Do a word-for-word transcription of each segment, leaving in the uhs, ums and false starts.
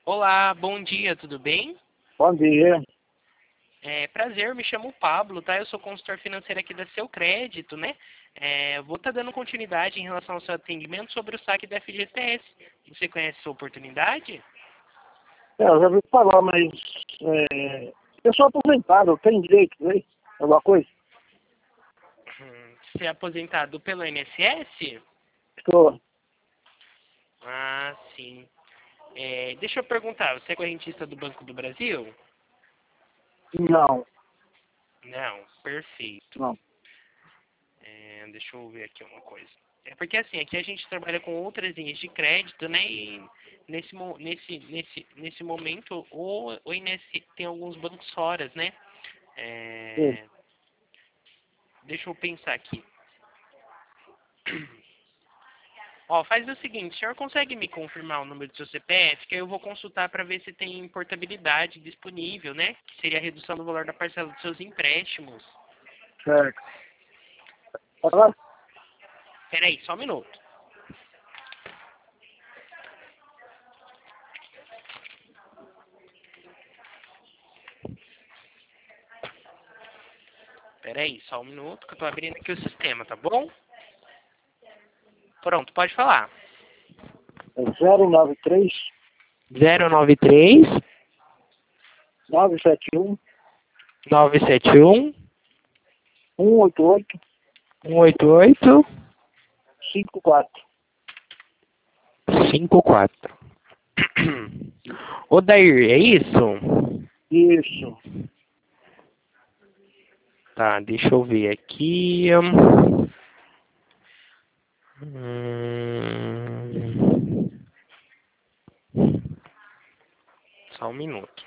Olá, bom dia, tudo bem? Bom dia. É, prazer, me chamo Pablo, tá? Eu sou consultor financeiro aqui da Seu Crédito, né? É, vou estar dando continuidade em relação ao seu atendimento sobre o saque da F G T S. Você conhece essa oportunidade? É, eu já ouvi falar, mas é, eu sou aposentado, tem direito, né? Alguma coisa? Hum, Você é aposentado pelo I N S S? Estou. Ah, sim. É, deixa eu perguntar, você é correntista do Banco do Brasil? Não, Não, perfeito. não. É, deixa eu ver aqui uma coisa. É porque assim, aqui a gente trabalha com outras linhas de crédito, né? E nesse, mo- nesse, nesse, nesse momento, o, o I N S tem alguns bancos fora, né? Sim. É, deixa eu pensar aqui. Ó, faz o seguinte, o senhor consegue me confirmar o número do seu C P F, que aí eu vou consultar para ver se tem portabilidade disponível, né? Que seria a redução do valor da parcela dos seus empréstimos. Certo. Fala? Peraí, só um minuto. Peraí, só um minuto que eu tô abrindo aqui o sistema, tá bom? Pronto, pode falar. É zero nove três, zero nove três, nove sete um, nove sete um, um oito oito, um oito oito, cinco quatro. cinco quatro. Ô Dair, é isso? Isso. Tá, deixa eu ver aqui. Hum, só um minuto.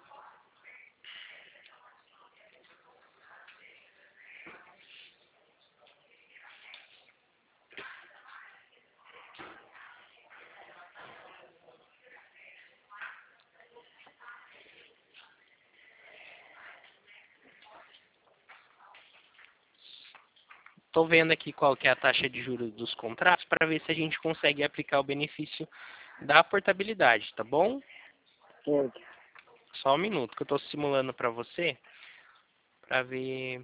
Tô vendo aqui qual que é a taxa de juros dos contratos para ver se a gente consegue aplicar o benefício da portabilidade, tá bom? Certo. Só um minuto que eu tô simulando para você, para ver.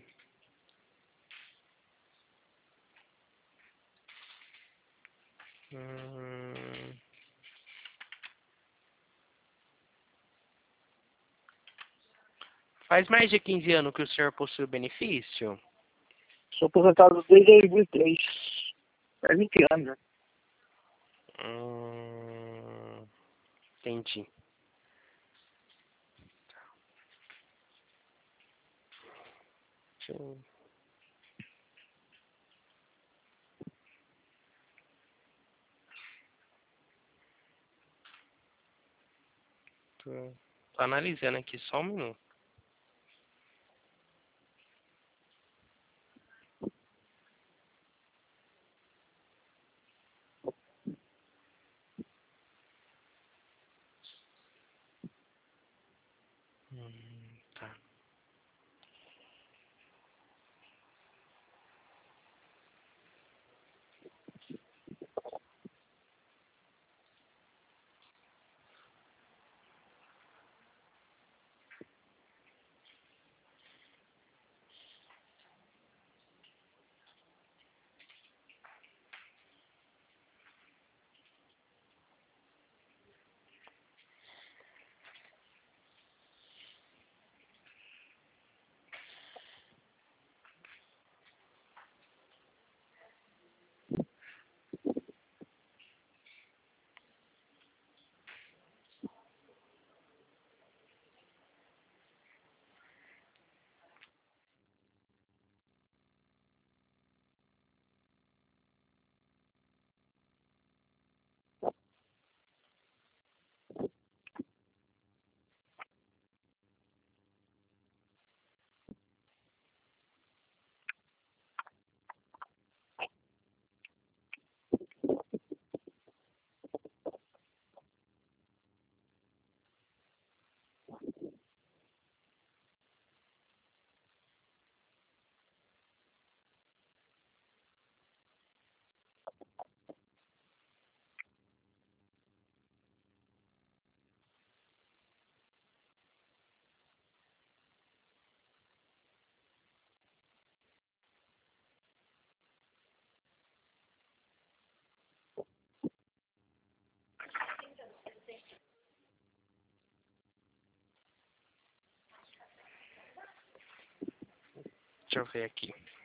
Hum, faz mais de quinze anos que o senhor possui o benefício? Sou aposentado desde dois mil e três. É vinte anos, né? Hum, entendi. Deixa eu... Tô, tô analisando aqui só um minuto. Hum, tá. Deixa eu ver aqui.